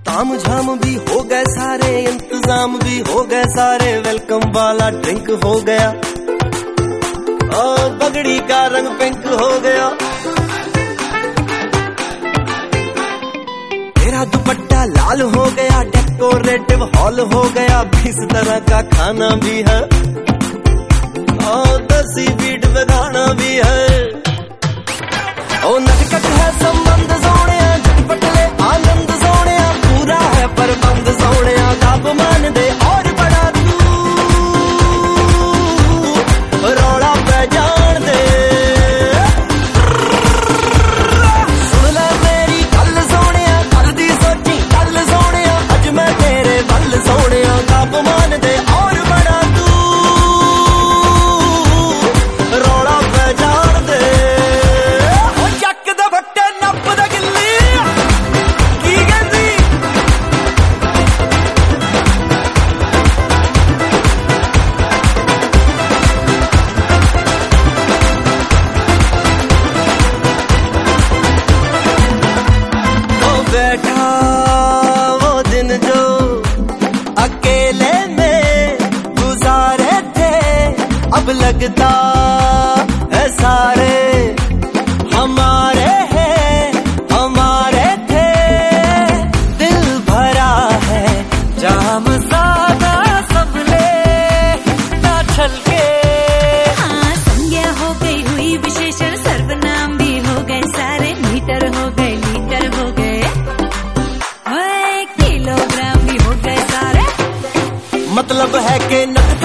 ताम झाम भी हो गए सारे, इंतजाम भी हो गए सारे, वेलकम वाला ड्रिंक हो गया, और पगड़ी का रंग पिंक हो गया। तेरा दुपट्टा लाल हो गया, डेकोरेटिव हॉल हो गया, 20 तरह का खाना भी है, और 10 बीट में गाना भी है। ओ नटखट है संबंध सोने, झटपट ले आनंद सोने, पूरा है प्रबंध सोने, आप मान दे और बड़ा तू रौला पे जान दे। सुन ले मेरी गल सोने, कल दी सोची कल सोने, अज मैं तेरे बल सोने, आप मान दे और बड़ा तू रौला पे जान दे। बैठा वो दिन जो अकेले में गुजारे थे, अब लगता है सारे हमारे हैं, हमारे थे। दिल भरा है जाम सादा सबले ना छलके। हाँ, संज्ञा हो गई हुई विशेषण, सर्वनाम भी हो गए सारे, मीटर हो गए लीटर हो गए, किलोग्राम भी हो गए सारे। मतलब है कि